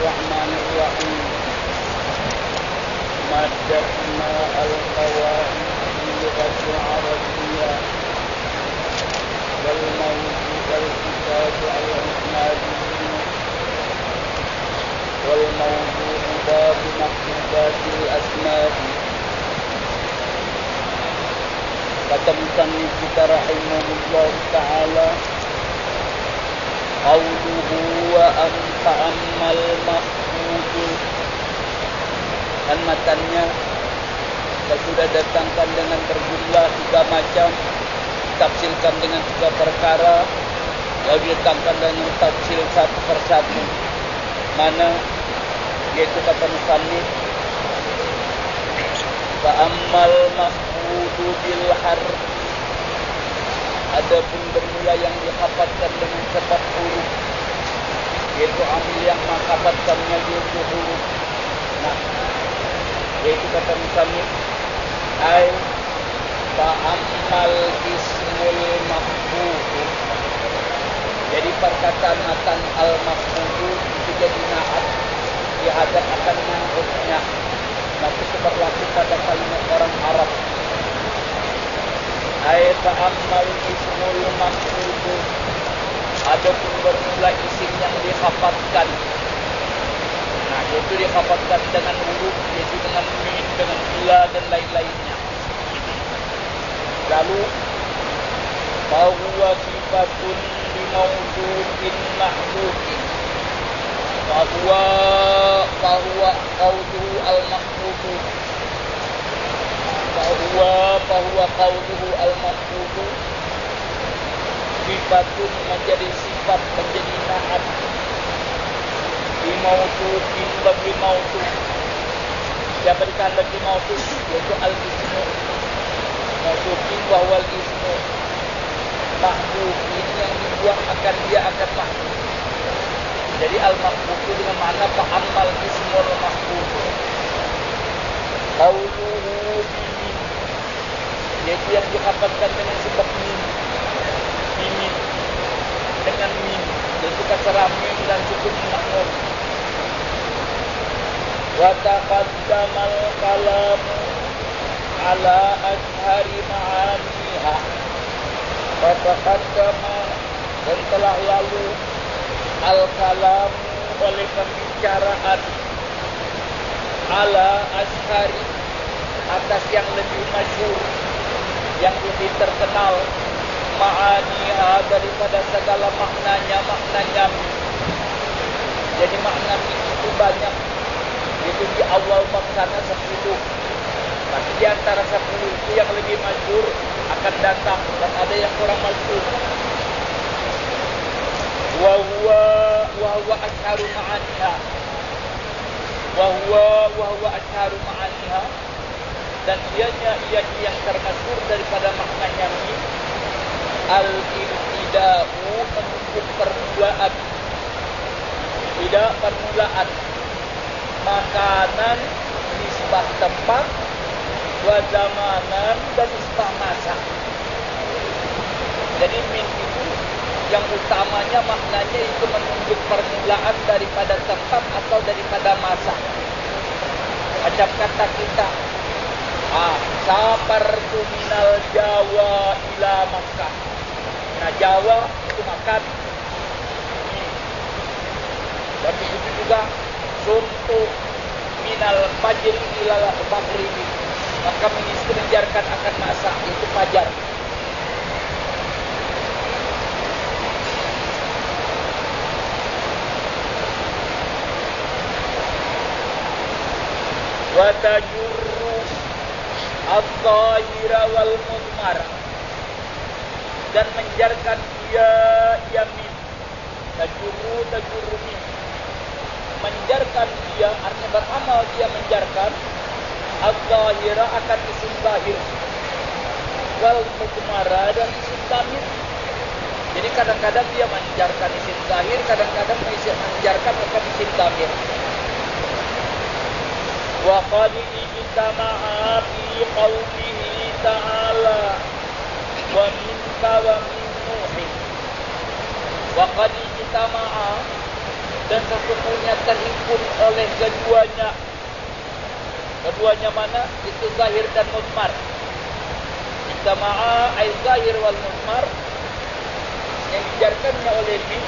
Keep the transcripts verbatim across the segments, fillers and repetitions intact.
Bismillahirrahmanirrahim. Madda'na al-qawaid lughati arabiyyah wal mawdu' wal kitab al-isnadi wal mawdu' bab mahdudatil asnadi. Kata musannif kita rahimahullah ta'ala, qawluhu wa anta ammal mahfudu. Dan matanya kita sudah datangkan dengan berjumlah tiga macam, ditafsirkan dengan tiga perkara, lalu datangkan dengan tafsir satu persatu. Mana? Yaitu kata musannif, wa ammal mahfudu bil harf. Adapun bermula yang dihafalkan dengan sebab huruf, yaitu amil yang menghafalkannya yaitu huruf. Nah, yaitu kata musannif, ay fa'ammal ismul mahfudu. Jadi perkataan matan al-mahfudu itu jadi na'at, dihadap akan man'utnya. Nah, itu berlaku pada kalimat orang Arab. Ay fa'ammal ismul mahfudu. Adapun bermula isim yang dihafalkan, nah yaitu dihafalkan dengan huruf, yaitu dengan min, dengan ila dan lain-lainnya. Lalu bahwa sifatun li mawdu'in mahdhufin, bahwa bahwa qawluhu al-mahfudu, bahwa bahwa qawluhu al-mahfudu sifatun menjadi sifat, menjadi na'at di mawdu'in bagi mawdu'. Dia berikan bagi mawdu', yaitu al-ismu. Mawdu'in bahwa al-ismu mahdu'in yang dibuang akan dia akan mahdu'. Jadi al-mahdu'u dengan makna fa'ammal ismul mahdu'u qawluhu bimin, yaitu yang dihafalkan dengan sebab min, bimin, dengan min, yaitu kasrah mim dan sukun makmum. Wa taqaddamal kalamu ala ashari ma'aniha. Wa taqaddama, dan telah lalu al-kalamu oleh pembicaraan ala ashari, atas yang lebih masyhur, yang lebih terkenal, ma'aniha daripada segala maknanya, maknanya. Jadi makna itu banyak. Itu di awal maksana sepuluh. Tapi di antara sepuluh itu yang lebih masyhur akan datang, dan ada yang kurang masyhur. Wa huwa wa huwa asharu ma'aniha. Wa huwa wa huwa asharu ma'aniha. Dan ianya ia yang termasyhur daripada maknanya ini al-ibtida'u, untuk permulaan. Tidak permulaan. Makanan, nisbah tempat, wa zamanan, dan nisbah masa. Jadi min itu yang utamanya maknanya itu menunjuk permulaan daripada tempat atau daripada masa. Macam kata kita, ah, safartu minal Jawa ila Makkah. Nah, Jawa itu makan. Dan begitu juga sumtu minal fajr ila maghribi. Maka itu menjarkan akan masa, itu fajar. Wa tajurru al-zahira wal mudmar, dan menjarkan dia yamin. Tajurru tajurru min, menjarkan dia, artinya beramal dia menjarkan al-zahira akan isim zahir, wal mudmara, dan isim damir. Jadi kadang-kadang dia menjarkan isim zahir, kadang-kadang menjarkan akan isim damir. Wa qad ijtama'a fi qawlihi ta'ala wa minka wa min nuhin. Wa qad ijtama'a, dan sesungguhnya terhimpun oleh keduanya. Keduanya mana? Itu zahir dan mudmar. Ijtama'a ay zahir wal mudmar, yang dijarkannya oleh min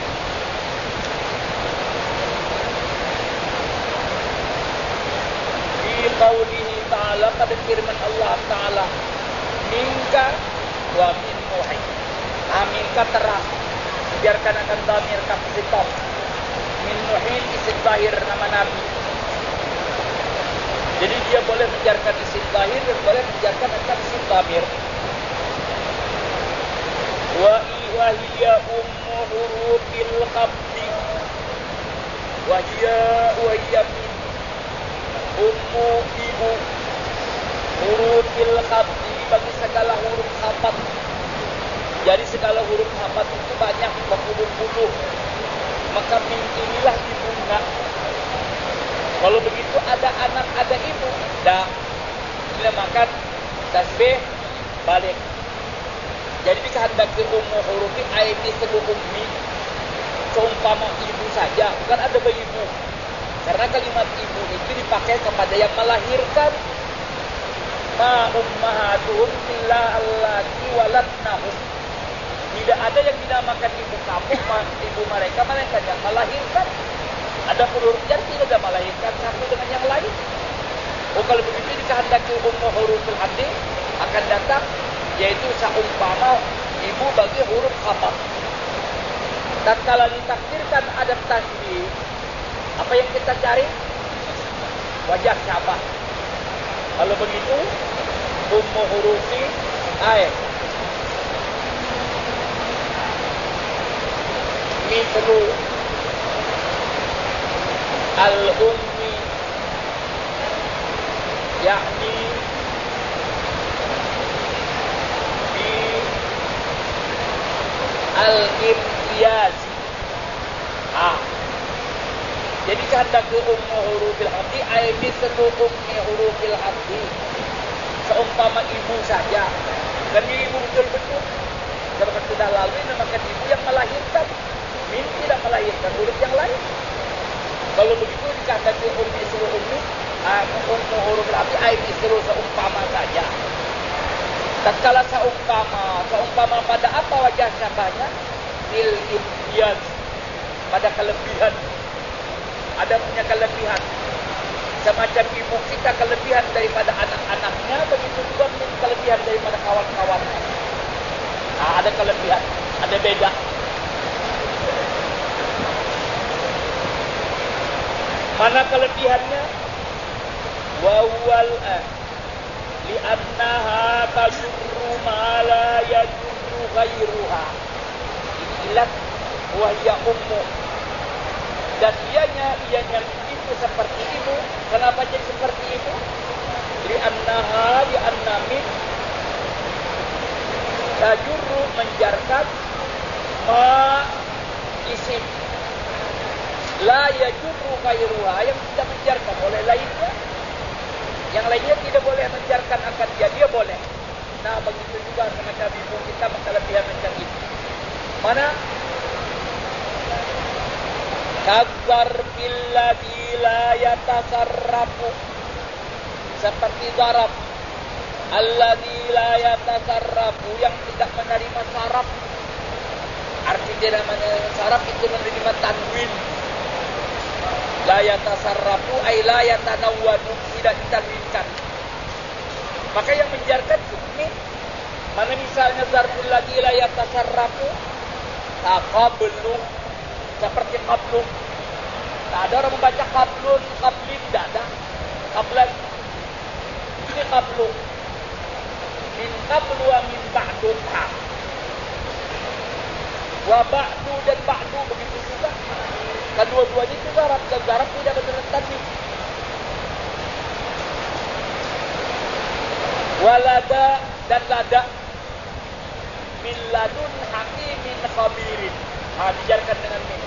di qaulihi ta'ala, pada firman Allah Ta'ala, minka wa min nuhin. Ah, minka terang dijarkan akan dhamir kafitab. Min nuhin isim zahir nama Nabi. Jadi dia boleh menjarkan isim zahir dan boleh menjarkan akan isim dhamir. Wa hiya ummu hurufil khabdi. Wa hiya wa hiya min ummu ibu hurufil khabdi, bagi segala huruf khabat. Jadi segala huruf khabat itu banyak, berpuluh-puluh. Maka min inilah ibunya. Kalau begitu ada anak, ada ibu, dah dinamakan tasbih balik. Jadi dikehendaki ummu hurufi ayat disebut ummi, seumpama ibu saja, bukan ada ibu. Karena kalimat ibu itu dipakai kepada yang melahirkan. Ma ummahatuhum illa allati waladnahum. Tidak ada yang dinamakan ibu kamu, ibu mereka, mereka yang melahirkan. Ada huruf jar tidak ada melahirkan satu dengan yang lain. Oh, kalau begitu dikehendaki ummu hurufil haddi akan datang, yaitu seumpama ibu bagi huruf khabar. Tatkala ditakdirkan ada tasbih, apa yang kita cari? Wajah syabah. Kalau begitu ummu hurufi ayat mithlu al-ummi, yakni di al-imtiyazi. Ah, jadi kehendaki ummu hurufil haddi ayat disebut ummi hurufil haddi, seumpama ibu saja. Dan ibu betul-betul seperti sudah lalu namakan ibu yang melahirkan, min tidak melahirkan huruf yang lain. Kalau begitu dikehendaki ummi seluruh ummi, ummu hurufil haddi ayat disebut seumpama saja. Tatkala seumpama, seumpama pada apa wajah syabahnya? Bil imtiyaz, pada kelebihan. Ada punya kelebihan. Semacam ibu kita kelebihan daripada anak-anaknya, begitu juga kelebihan daripada kawan-kawannya. Nah, ada kelebihan, ada beda. Mana kelebihannya? Wa huwal eh li'annaha tajurru ma la yajurru ghairuha. Ilat wa hiya ummu. Dan ianya, ianya itu seperti ibu. Kenapa jadi seperti ibu? Li'annaha li'anna min tajurru, menjarkan ma isim. La yajurru ghairuha, yang tidak menjarkan oleh lainnya. Yang lainnya tidak boleh menjarkan akan dia, dia boleh. Nah, begitu juga semacam ibu kita kelebihan macam itu. Mana? Kadzar billadzi la yatasarrafu, seperti zarab. Alladzi la yatasarrafu, yang tidak menerima saraf. Arti dia namanya saraf itu menerima tanwin. La yatasarrafu ay la yatanawwadu, tidak ditanwinkan. Maka yang menjarkan ini mana? Misalnya zarbul ladzi la yatasarrafu, taqablu, seperti qablu. Tak ada orang membaca qablun, qablin, tidak ada. Qablan, ini qablu. Min qablu wa min ba'du, wa ba'du dan ba'du, begitu juga. Kedua-duanya itu zarab, dan zarab tidak benar tanwin. Walada dan lada, min ladun hakimin khabirin. Ah, dijarkan dengan min.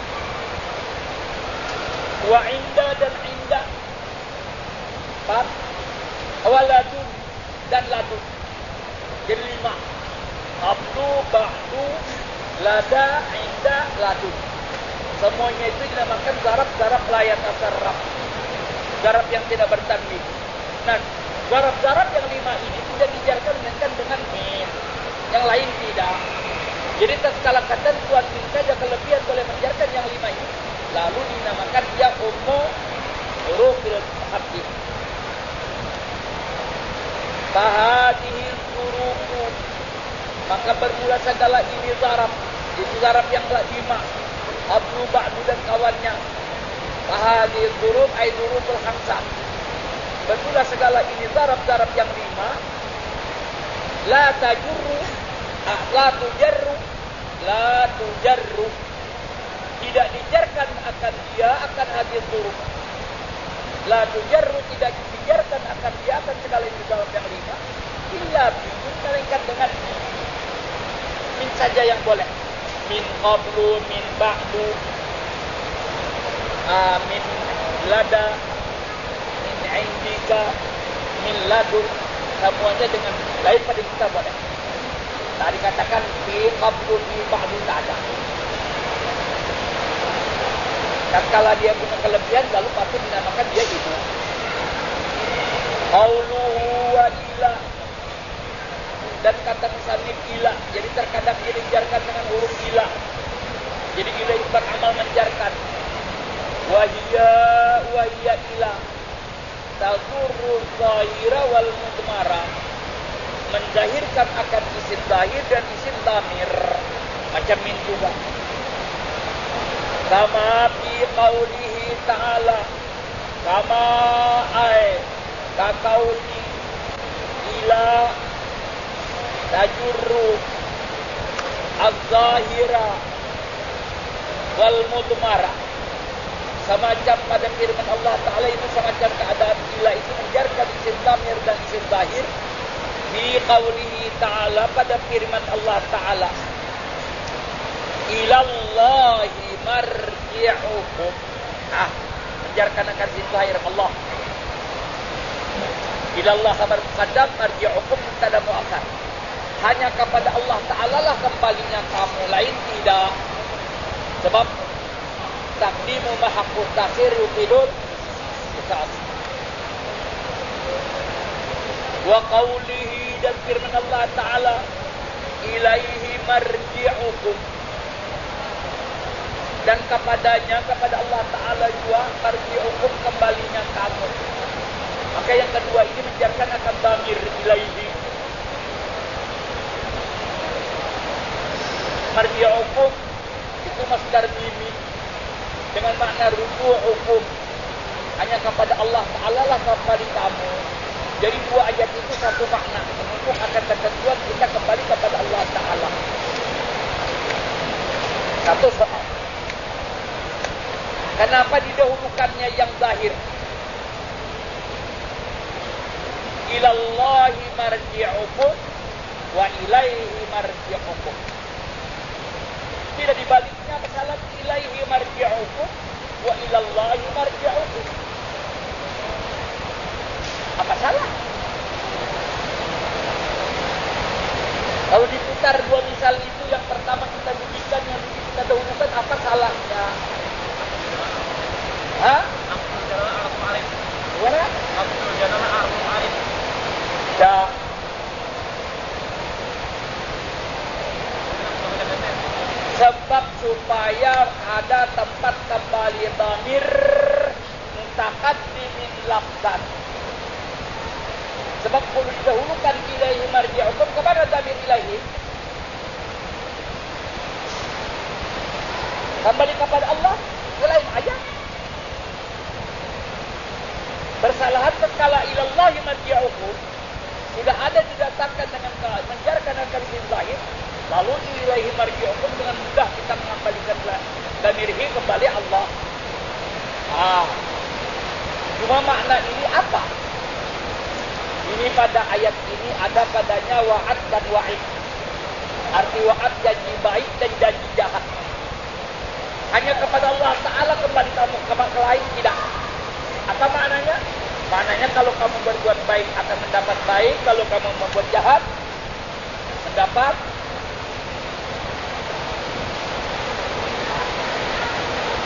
Wa inda dan inda. Empat. Waladun dan ladun. Jadi lima. Qablu, ba'du, lada, inda, ladun. Semuanya itu dinamakan zarab-zarab layat asarab, zarab yang tidak bertanwin. Nah, zarab-zarab yang lima ini tidak dijarkan dengan min, yang lain tidak. Jadi tatkala kata tuan min saja kelebihan boleh menjarkan yang lima ini, lalu dinamakan dia ummu hurufil haddi. Fahadihi hurufu, maka bermula segala ini zarab, itu zarab yang lima. Abdu ba'du dan kawannya. Fahadihi huruf ay huruful khamsah. Bermula segala ini zarab-zarab yang lima. La tajurru, ah, la tujarru, la tujarru. Tidak dijarkan akan dia akan hadis huruf. La tujarru, tidak dijarkan akan dia akan segala ini zarab yang lima. Illa bidun, melainkan dengan min saja yang boleh. Min qablu, min ba'du, uh, min lada, min indika, min ladun, semuanya dengan lain pada kita boleh. Tak dikatakan fi qablu, fi ba'du, tak ada. Tatkala dia punya kelebihan, lalu patut dinamakan dia itu. Qauluhu wa ila, dan kata musannif ila, jadi terkadang dia dijarkan dengan huruf ila. Jadi ila itu beramal menjarkan. Wahiyya wahiyya ila tazurru zahira wal mudmara, menzahirkan akan isim zahir dan isim dhamir, macam min juga. Kama fi qaulihi ta'ala, kama ay kaqauli ila tajurru az-zahira wal mudmara, semacam pada firman Allah Ta'ala itu semacam keadaan ila itu menjarkan isim dhamir dan isim zahir. Fi qaulihi ta'ala, pada firman Allah Ta'ala, ilallahi marji'ukum, ah, menjarkan akan isim zahir Allah. Ilallah khabar muqaddam, marji'ukum mubtada muakhar. Hanya kepada Allah Ta'ala lah kembalinya kamu, lain tidak. Sebab takdimu mahaqqut takhir yufidul saat. Wa qawlihi, dan firman Allah Ta'ala, ilaihi marji'ukum, dan kepadanya, kepada Allah Ta'ala juga marji'ukum kembalinya kamu. Maka yang kedua ini menjarkan akan dhamir ilaihi. Marji'ukum itu masdar mimi dengan makna ruju'ukum, hanya kepada Allah Ta'ala lah kembali kamu. Jadi dua ayat itu satu makna, menunjuk akan ketentuan kita kembali kepada Allah Ta'ala. Satu soal, kenapa didahulukannya yang zahir? Ilallahi marji'ukum wa ilaihi marji'ukum. Tidak dibaliknya, masalah ilaihi marji'ukum wa ilallahi marji'ukum. Apa salah? Kalau diputar dua misal itu, yang pertama kita bunyikan, yang kita dahulukan, apa salahnya? Hah? Aku jalan araf alif. Gimana? Aku jalan araf alif. Ya. Sebab supaya ada tempat kembali dhamir mutaqaddimin lafzan. Sebab kalau didahulukan ilaihi marji'ukum, kepada dhamir ilaihi, kembali kepada Allah, selain ayat. Bersalahan tatkala ilallahi marji'ukum sudah ada didatangkan dengan menjarkan akan isim zahir, lalu ilaihi marji'ukum dengan mudah kita mengembalikan dhamirhi kembali Allah. Ah, cuma makna ini apa? Ini pada ayat ini ada padanya wa'ad dan wa'id. Arti wa'ad janji baik dan janji jahat. Hanya kepada Allah Ta'ala kembali kamu, ke lain tidak. Apa maknanya? Maknanya kalau kamu berbuat baik akan mendapat baik, kalau kamu membuat jahat mendapat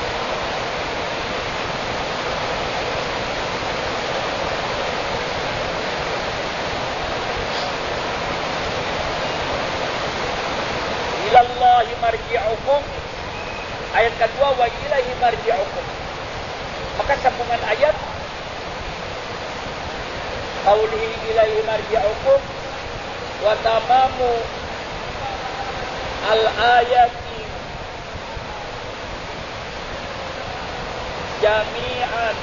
Ayat kedua, wa ilaihi marji'ukum. Maka sambungan ayat qaulihi ilaihi marji'ukum wa tamamu al-ayati jami'an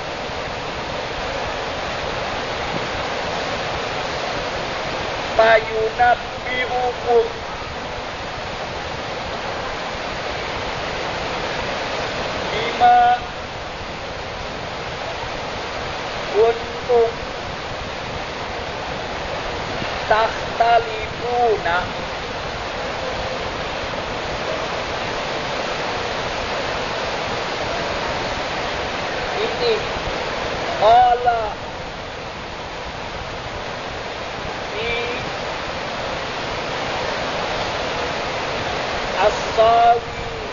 fayunabbi'ukum bima kuntum takhtalifuna ini qala di as-sawi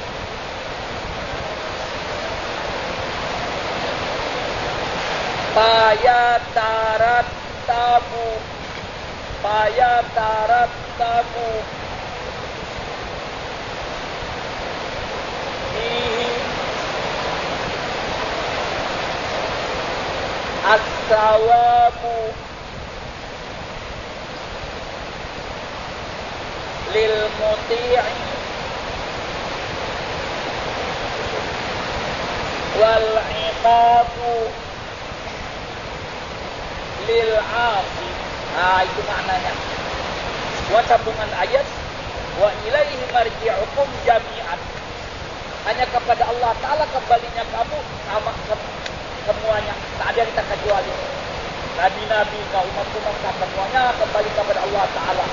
Payatarat tabu Payatarat tabu Ihi As-sawabu Lil muti'i Wal iqabu lil asi. Nah, itu maknanya. Wa sambungan ayat wa ilaihi marji'ukum jami'an. Hanya kepada Allah Ta'ala kembalinya kamu sama semuanya. Tak ada yang terkecuali. Nabi-nabi, kaum umat semuanya kembali kepada Allah Ta'ala.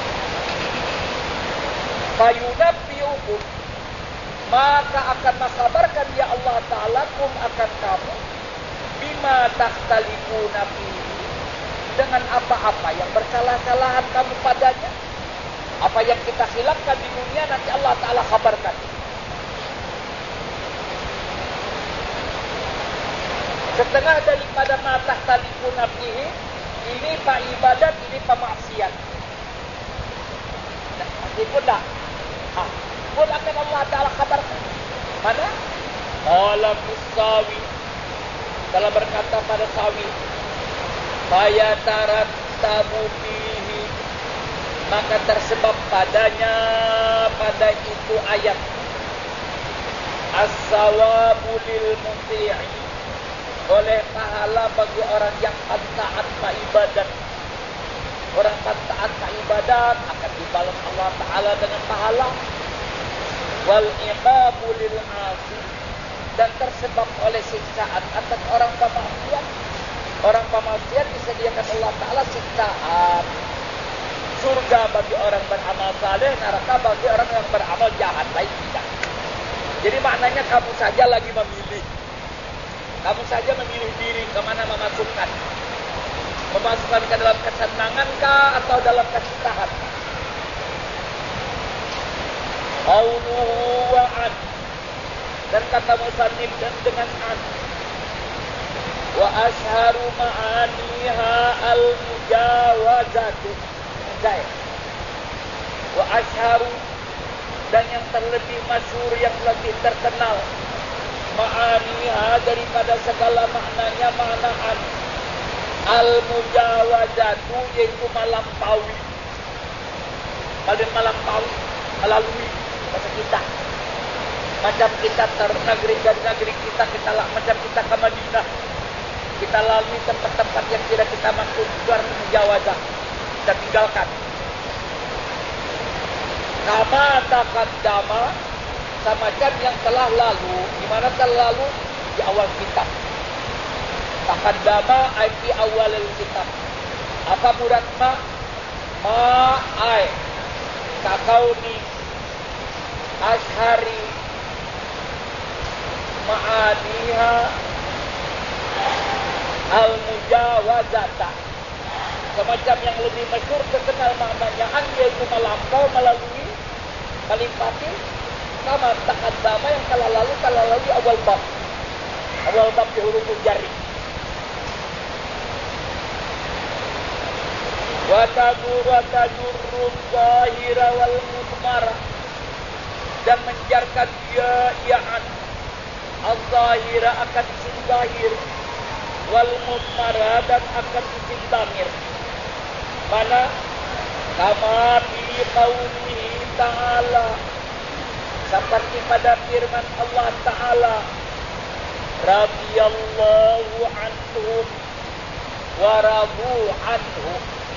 Fayunabbi'ukum, maka akan mengkabarkan ya Allah Ta'ala kum akan kamu bima takhtalifuna fihi, dengan apa-apa yang bersalah-salahan kamu padanya. Apa yang kita khilafkan di dunia nanti Allah Ta'ala kabarkan. Setengah daripada ma takhtalifuna fihi ini pak ibadat, ini pemaksiat. Meskipun dah ha, pun akan Allah Ta'ala kabarkan. Mana? Qala Musawi, telah berkata pada Sawi, fayatarattabu fihi, maka tersebab padanya pada itu ayat as-sawabu lil muti'i, oleh pahala bagi orang yang taat pada ibadat. Orang taat pada ibadat akan dibalas Allah Ta'ala dengan pahala. Wal iqabu lil 'asi, dan tersebab oleh siksaan atas orang pemaksiat. Orang pemaksiat disediakan Allah Ta'ala siksaan. Surga bagi orang beramal saleh, neraka bagi orang yang beramal jahat, baik tidak. Jadi maknanya kamu saja lagi memilih. Kamu saja memilih diri kemana memasukkan. Memasukkan ke dalam kesenangan kah atau dalam kesusahan? Qauluhu wa'ad, dan kata musannif dan dengan an. Wa asharu ma'aniha al-mujawazatu. Saya. Wa asharu, dan yang terlebih masyhur, yang lebih terkenal, ma'aniha daripada segala maknanya, maknaan al-mujawazatu, yaitu melampaui. Paling melampaui, melalui bahasa kita. Macam kita ternegeri dari negeri kita, kita lah macam kita ke Madinah. Kita lalui tempat-tempat yang tidak kita mampu, itu harus mujawazah. Kita tinggalkan. Kama taqaddama, semacam yang telah lalu. Di mana telah lalu? Di awal kitab. Taqaddama ay fi awal kitab. Apa murad ma? Ma ay kakauni ashari ma'aniha al-mujawazata, semacam yang lebih masyhur terkenal maknanya an, yaitu melampau, melalui, melimpati. Sama taqaddama yang telah lalu, telah lalu di awal bab, awal bab di huruf jari. wa tajurru zahira wal mudmara, dan menjarkan dia iaan al-zahira akan isim zahir wal mudmara dan akan isim damir. Mana kama fi qaulihi ta'ala, seperti pada firman Allah Ta'ala, radhiyallahu anhum wa radu anhu.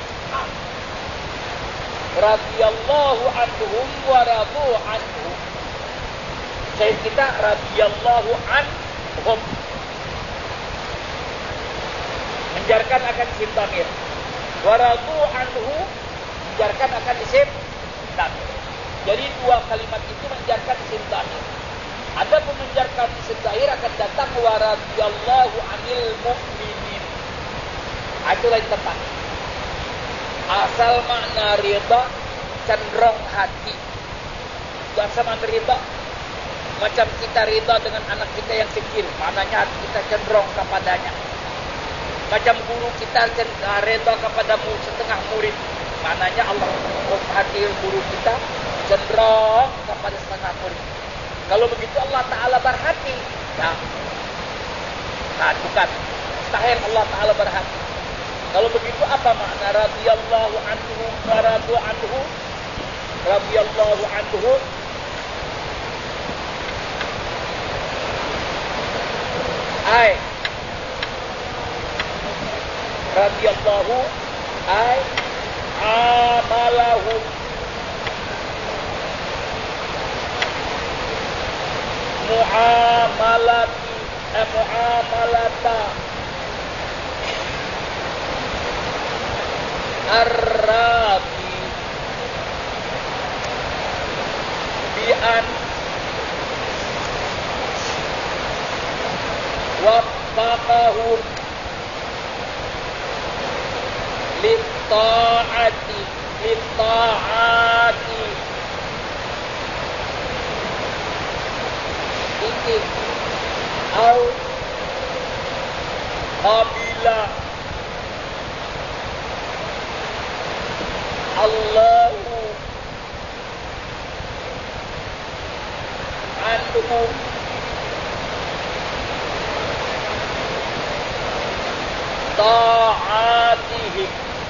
Radhiyallahu anhum wa radu anhu. Saya kita radhiyallahu anhum, menjarkan akan isim damir. Wa radu anhu, menjarkan akan isim damir. Jadi dua kalimat itu menjarkan isim damir. Ada menjarkan isim zahir akan datang wa radhiyallahu anil mu'minin. Itu lain tempat. Asal makna ridha cenderung hati. Bahasa makna ridha macam kita ridha dengan anak kita yang kecil, maknanya hati kita cenderung kepadanya. Macam guru kita ridha kepada setengah murid, maknanya Allah hati guru kita cenderung kepada setengah murid. Kalau begitu Allah Ta'ala berhati. Nah, nah bukan. Mustahil Allah Ta'ala berhati. Kalau begitu apa makna radhiyallahu anhu wa radu anhu? Radhiyallahu anhu ay radhiyallahu ay amalahu muamalati eh, muamalata ar-rabi bi'an waffaqahum lit-ta'ati lit-ta'ati titik au qabila Allahu anhum ta'atihim.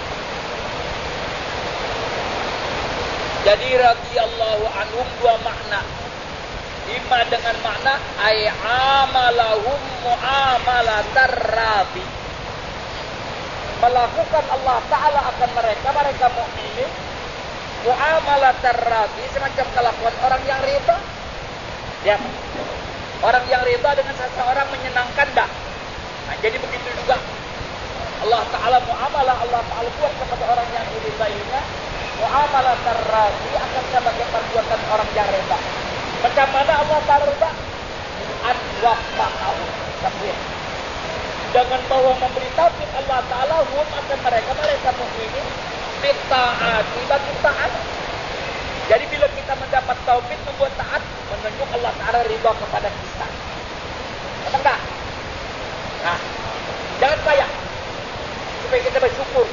Jadi radhiyallahu anhum dua makna. Ima dengan makna ay amalahum muamalatar rabi, melakukan Allah Ta'ala akan mereka, mereka mukminin muamalatar rabi, semacam kelakuan orang yang ridha. Ya, orang yang ridha dengan seseorang menyenangkan dah. Nah, jadi begitu juga Allah Ta'ala muamalah Allah Ta'ala buat kepada orang yang diridainya, muamalatar rabi akan sebagai perbuatan orang yang ridha. Macam mana Allah Ta'ala ridha? An-waffaqahum takbir. Dengan bahwa memberi taufik Allah Ta'ala hum akan mereka, mereka mukminin bitta'ati, bagi taat. Jadi bila kita mendapat taufik membuat taat, menunjuk Allah Ta'ala ridha kepada kita. Betul tak? Nah, jangan payah supaya kita bersyukur.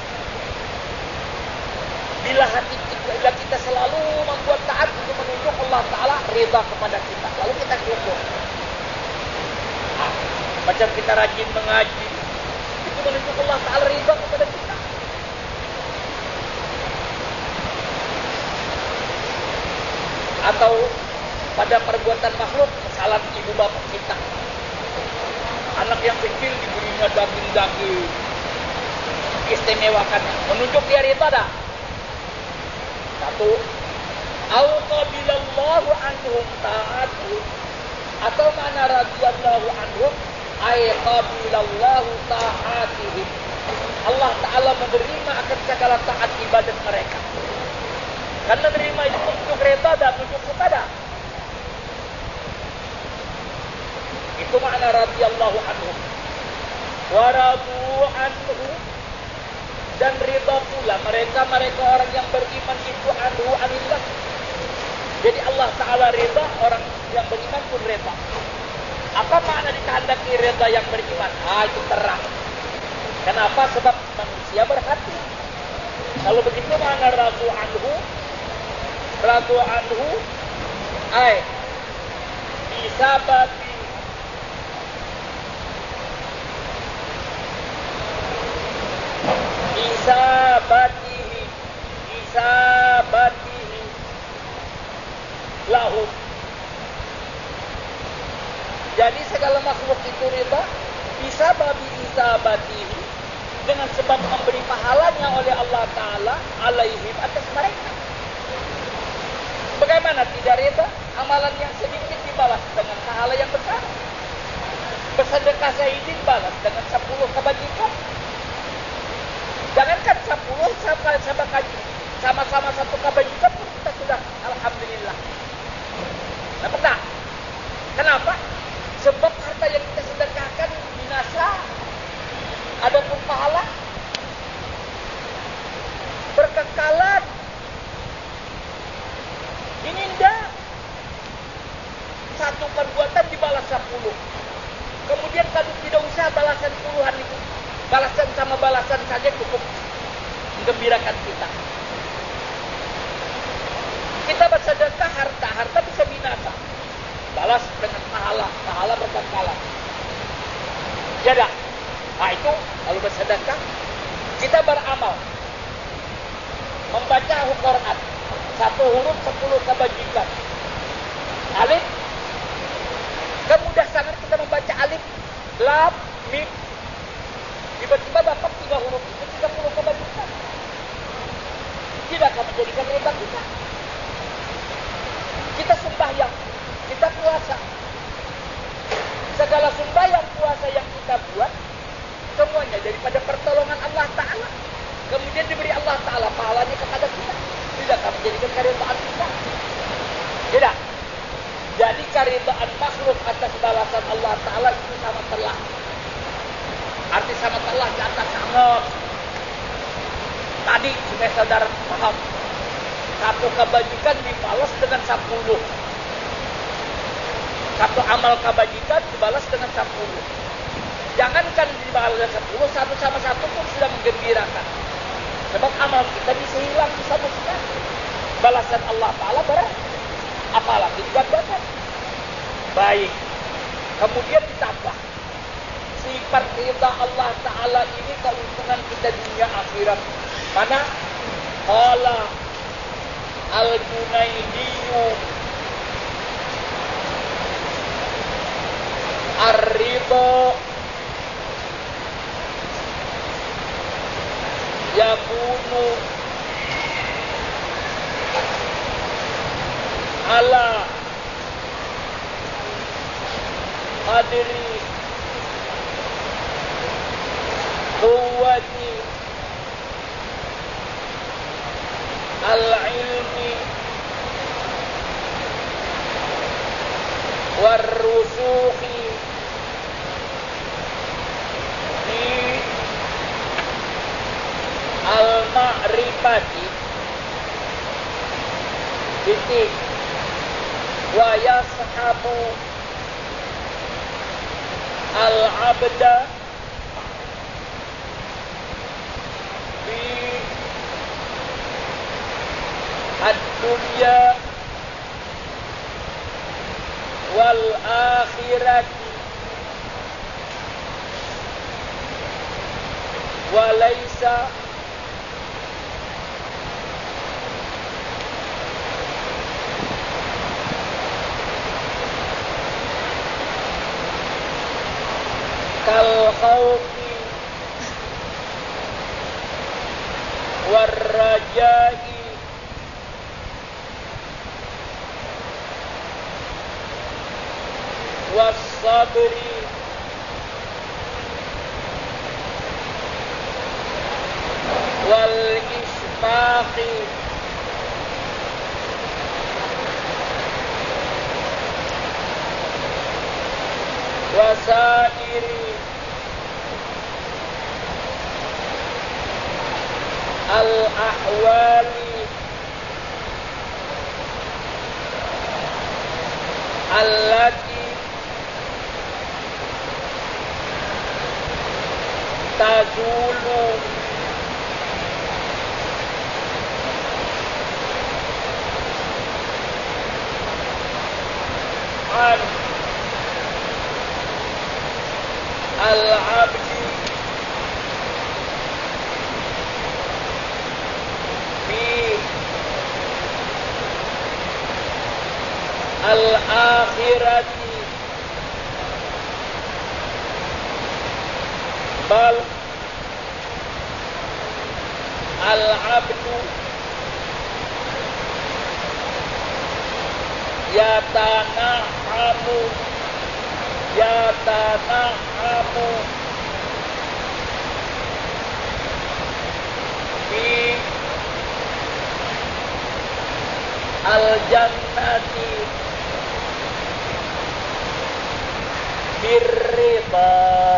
Bila hati kita, bila kita selalu membuat taat untuk menunjuk Allah Ta'ala ridha kepada kita, lalu kita syukur. Nah, macam kita rajin mengaji, itu menunjuk Allah Ta'ala ridha kepada kita. Atau pada perbuatan makhluk, salat ibu bapak kita. Anak yang kecil diberinya daging-daging, istimewakan, menunjuk dia ridha dah. Satu, au qabilallahu anhum ta'atu, atau mana radhiyallahu anhum ay qabilallahu ta'atihim. Allah Ta'ala menerima akan segala taat ibadat mereka. Karena menerima itu menunjuk ridha dan menunjuk kepada. Itu makna radhiyallahu anhum. Wa radu anhu, dan ridha pula mereka mereka orang yang beriman itu anhu anillah. Jadi Allah Ta'ala ridha, orang yang beriman pun ridha. Apa makna dikehendaki ridha yang beriman? Ah, itu terang. Kenapa? Sebab manusia berhati. Kalau begitu makna radu anhu, radu anhu Ai bisababi isabatihi isabatihi lahum. Jadi segala makhluk itu ridha bisa babi isabatihi dengan sebab memberi pahalanya oleh Allah Ta'ala alaihim atas mereka. Bagaimana tidak ridha? Amalan yang sedikit dibalas dengan pahala yang besar. Bersedekah zaidin balas dengan sepuluh kebajikan. Jangankan sepuluh sama sama kaji, sama-sama satu kebajikan pun kita sudah alhamdulillah. Dapat tak? Kenapa? Sebab harta yang kita sedekahkan binasa. Adapun pahala berkekalan. Ini enggak. Satu perbuatan dibalas sepuluh. Kemudian kalau tidak usah balasan puluhan itu. Balasan sama balasan saja cukup menggembirakan kita. Kita bersedekah harta, harta bisa binasa. Balas dengan pahala, pahala berkekalan. Ya dah. Nah itu kalau bersedekah, kita beramal, membaca Al-Quran, satu huruf sepuluh kebajikan. Alif, kemudah sangat kita membaca alif, lam, mim. Tiba-tiba dapat tiga huruf itu tiga puluh kebajikan. Tidak akan menjadikan ridha kita. Kita sembahyang, kita puasa. Segala sembahyang puasa yang kita buat semuanya daripada pertolongan Allah Ta'ala. Kemudian diberi Allah Ta'ala pahalanya kepada kita. Tidak akan menjadikan keridhaan kita. Tidak. Jadi keridhaan makhluk atas balasan Allah Ta'ala itu sama telah. Arti sama telah di atas sangat. Tadi supaya saudara paham. Satu kebajikan dibalas dengan sepuluh. Satu amal kebajikan dibalas dengan sepuluh. Jangankan dibalas sepuluh, satu sama satu pun sudah menggembirakan. Sebab amal kita bisa hilang, bisa musnah. Balasan Allah Ta'ala berat. Apalagi digandakan. Baik. Kemudian ditambah. Sifat ridha Allah Ta'ala ini keuntungan kita dunia akhirat. Mana? Qala Al-Junaidiyu Ar-ridha yakunu ala qadri quwwati al-ilmi war-rusukhi fi al-ma'rifati titik wa yashabu al-abda fi ad-dunya wal akhirati wa laisa kal khawfi war rajai was sabri wal isfaqi wasairi al-ahwali allati tazulu an al-abdi fi al-akhirati bal al-abdu yatana'amu yatana'amu fi al-jannati birrida